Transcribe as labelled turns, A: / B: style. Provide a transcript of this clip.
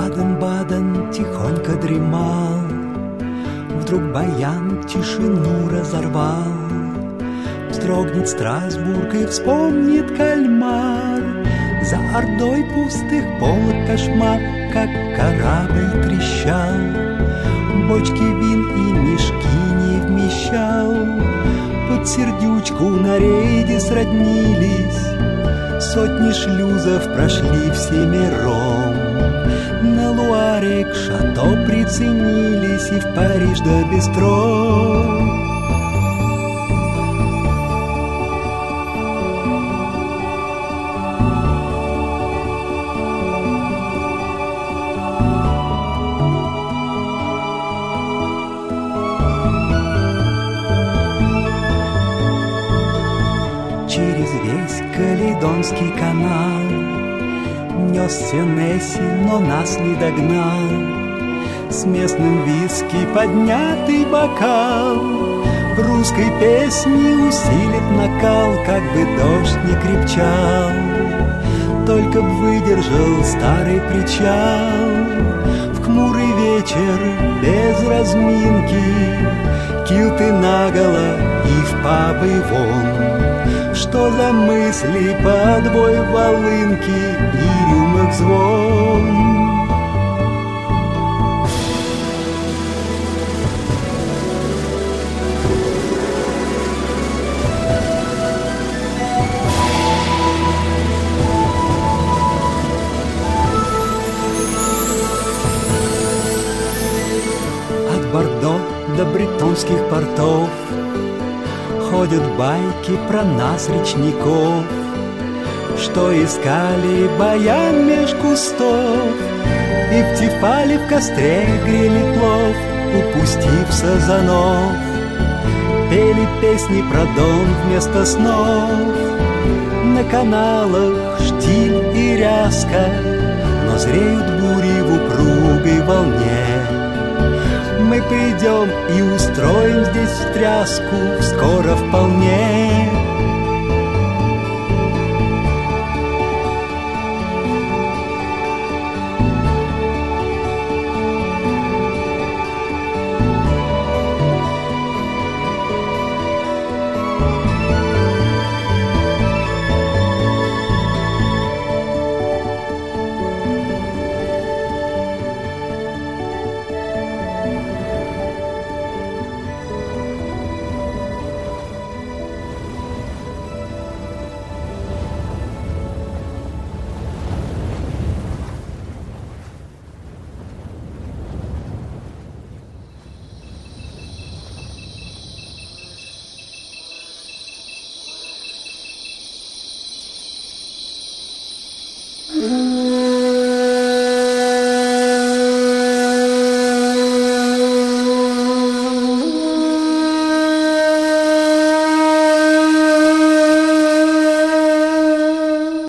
A: Баден-Баден тихонько дремал, вдруг баян тишину разорвал. Вздрогнет Страсбург и вспомнит кальмар. За ордой пустых полок кошмар, как корабль трещал. Бочки вин и мешки не вмещал. Под сердючку на рейде сроднились. Сотни шлюзов прошли всемиром. На Луаре к шато приценились и в Париж до бистро. Через весь Калейдонский канал несся Несси, но нас не догнал. С местным виски поднятый бокал в русской песне усилит накал, как бы дождь не крепчал. Только б выдержал старый причал в хмурый вечер без разминки. Килты наголо и в пабы вон. Что за мысли, подвой волынки и рюмок звон? От Бордо до бретонских портов ходят байки про нас, речников, что искали баян меж кустов и в Тефале в костре грели плов, упустив сазанов. Пели песни про дом вместо снов. На каналах штиль и ряска, но зреют бури в упругой волне. Мы придем и устроим здесь встряску скоро вполне.
B: Mm-hmm.